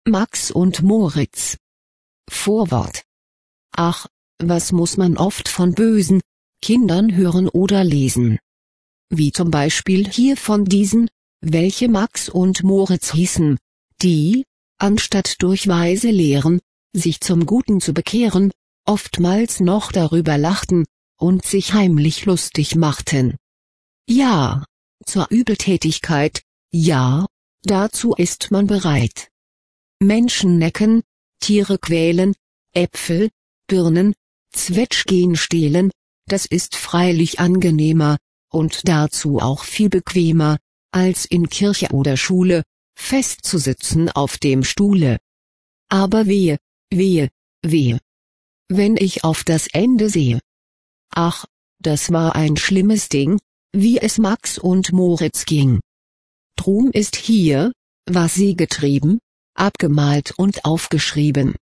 Max und Moritz. Vorwort. Ach, was muss man oft von bösen Kindern hören oder lesen. Wie zum Beispiel hier von diesen, welche Max und Moritz hießen, die, anstatt durch weise Lehren, sich zum Guten zu bekehren, oftmals noch darüber lachten und sich heimlich lustig machten. Ja, zur Übeltätigkeit, ja, dazu ist man bereit. Menschen necken, Tiere quälen, Äpfel, Birnen, Zwetschgen stehlen, das ist freilich angenehmer, und dazu auch viel bequemer, als in Kirche oder Schule, festzusitzen auf dem Stuhle. Aber wehe, wehe, wehe, wenn ich auf das Ende sehe. Ach, das war ein schlimmes Ding, wie es Max und Moritz ging. Drum ist hier, was sie getrieben, abgemalt und aufgeschrieben.